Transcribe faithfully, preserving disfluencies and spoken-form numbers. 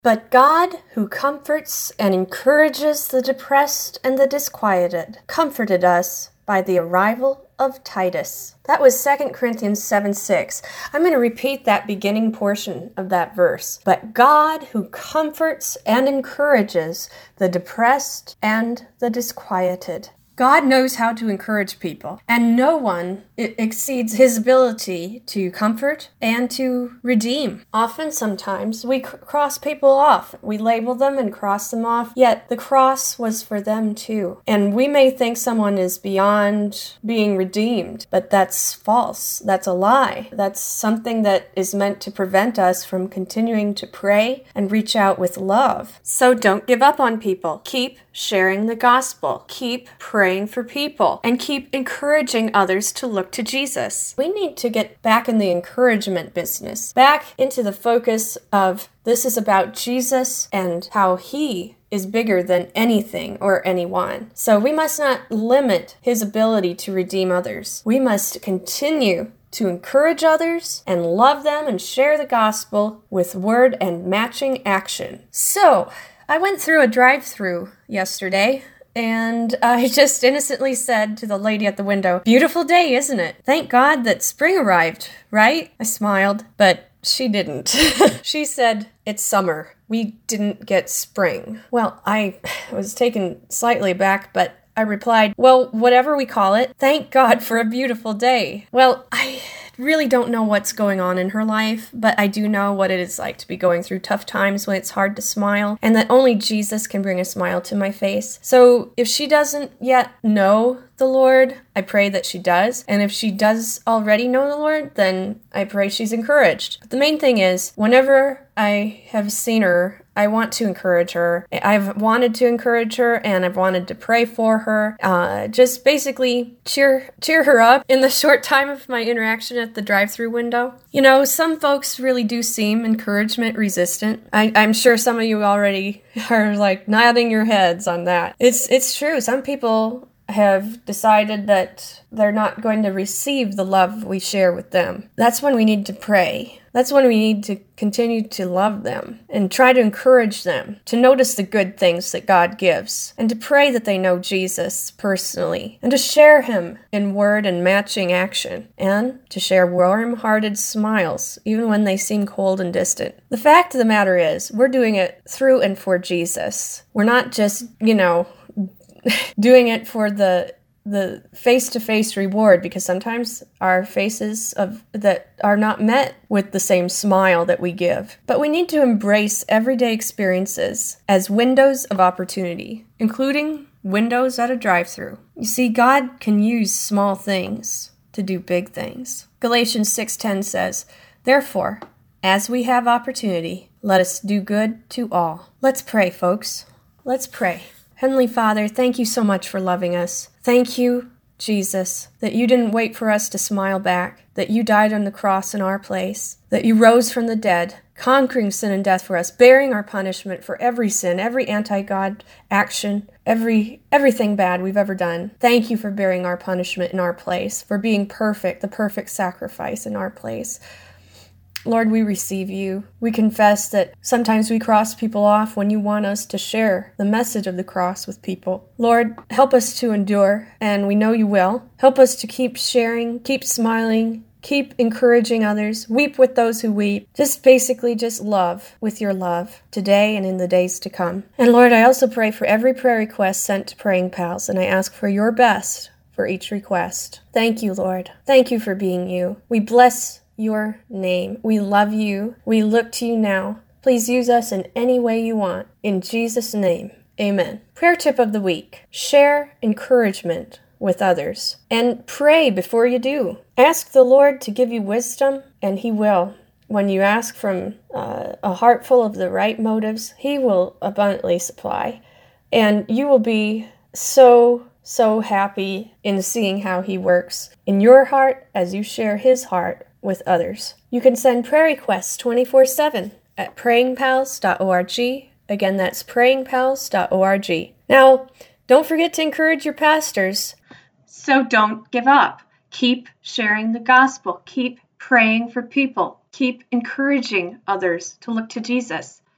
But God, who comforts and encourages the depressed and the disquieted, comforted us by the arrival of Titus. That was Second Corinthians seven six. I'm going to repeat that beginning portion of that verse. But God, who comforts and encourages the depressed and the disquieted. God knows how to encourage people, and no one exceeds his ability to comfort and to redeem. Often, sometimes, we cross people off. We label them and cross them off, yet the cross was for them too. And we may think someone is beyond being redeemed, but that's false. That's a lie. That's something that is meant to prevent us from continuing to pray and reach out with love. So don't give up on people. Keep sharing the gospel. Keep praying for people, and keep encouraging others to look to Jesus. We need to get back in the encouragement business, back into the focus of this is about Jesus and how he is bigger than anything or anyone. So we must not limit his ability to redeem others. We must continue to encourage others and love them and share the gospel with word and matching action. So, I went through a drive-thru yesterday, and I just innocently said to the lady at the window, "Beautiful day, isn't it? Thank God that spring arrived, right?" I smiled, but she didn't. She said, "It's summer. We didn't get spring." Well, I was taken slightly aback, but I replied, "Well, whatever we call it, thank God for a beautiful day." Well, I really don't know what's going on in her life, but I do know what it is like to be going through tough times when it's hard to smile, and that only Jesus can bring a smile to my face. So if she doesn't yet know the Lord, I pray that she does. And if she does already know the Lord, then I pray she's encouraged. But the main thing is, whenever I have seen her, I want to encourage her. I've wanted to encourage her, and I've wanted to pray for her. Uh, just basically cheer cheer her up in the short time of my interaction at the drive-thru window. You know, some folks really do seem encouragement resistant. I, I'm sure some of you already are like nodding your heads on that. It's it's true. Some people have decided that they're not going to receive the love we share with them. That's when we need to pray. That's when we need to continue to love them and try to encourage them to notice the good things that God gives, and to pray that they know Jesus personally, and to share him in word and matching action, and to share warm-hearted smiles even when they seem cold and distant. The fact of the matter is, we're doing it through and for Jesus. We're not just, you know, doing it for the the face-to-face reward, because sometimes our faces of that are not met with the same smile that we give. But we need to embrace everyday experiences as windows of opportunity, including windows at a drive-thru. You see, God can use small things to do big things. Galatians six ten says, "Therefore, as we have opportunity, let us do good to all." Let's pray, folks. Let's pray. Heavenly Father, thank you so much for loving us. Thank you, Jesus, that you didn't wait for us to smile back, that you died on the cross in our place, that you rose from the dead, conquering sin and death for us, bearing our punishment for every sin, every anti-God action, every everything bad we've ever done. Thank you for bearing our punishment in our place, for being perfect, the perfect sacrifice in our place. Lord, we receive you. We confess that sometimes we cross people off when you want us to share the message of the cross with people. Lord, help us to endure, and we know you will. Help us to keep sharing, keep smiling, keep encouraging others, weep with those who weep. Just basically just love with your love today and in the days to come. And Lord, I also pray for every prayer request sent to Praying Pals, and I ask for your best for each request. Thank you, Lord. Thank you for being you. We bless your name. We love you. We look to you now. Please use us in any way you want. In Jesus' name, amen. Prayer tip of the week. Share encouragement with others and pray before you do. Ask the Lord to give you wisdom, and he will. When you ask from uh, a heart full of the right motives, he will abundantly supply. And you will be so, so happy in seeing how he works in your heart as you share his heart with others. You can send prayer requests twenty-four seven at praying pals dot org. Again, that's praying pals dot org. Now, don't forget to encourage your pastors. So don't give up. Keep sharing the gospel. Keep praying for people. Keep encouraging others to look to Jesus.